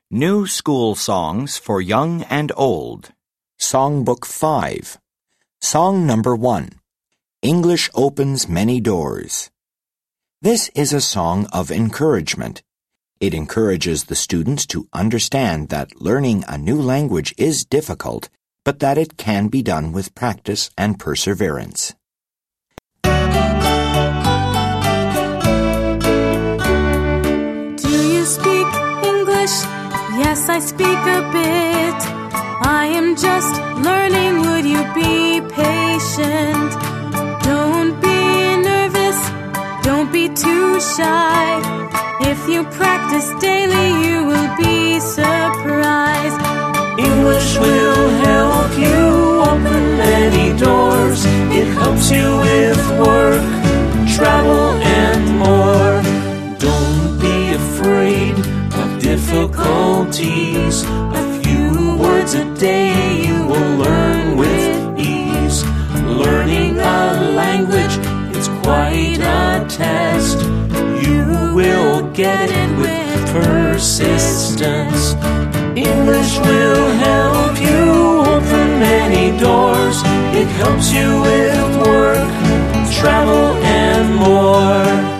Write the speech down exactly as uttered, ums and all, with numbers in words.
New School Songs for Young and Old. Songbook five. Song number one. English Opens Many Doors. This is a song of encouragement. It encourages the students to understand that learning a new language is difficult, but that it can be done with practice and perseverance. Do you speak English? Yes, I speak a bit. I am just learning. Would you be patient? Don't be nervous. Don't be too shy. If you practice daily, you will be surprised. English will help you open many doors. It helps you with work, travel, and more. Don't be afraid of difficulties. A few words a day you will learn with ease. Learning a language, it's quite a test. You will get it with persistence. English will help you open many doors. It helps you with work, travel, and more.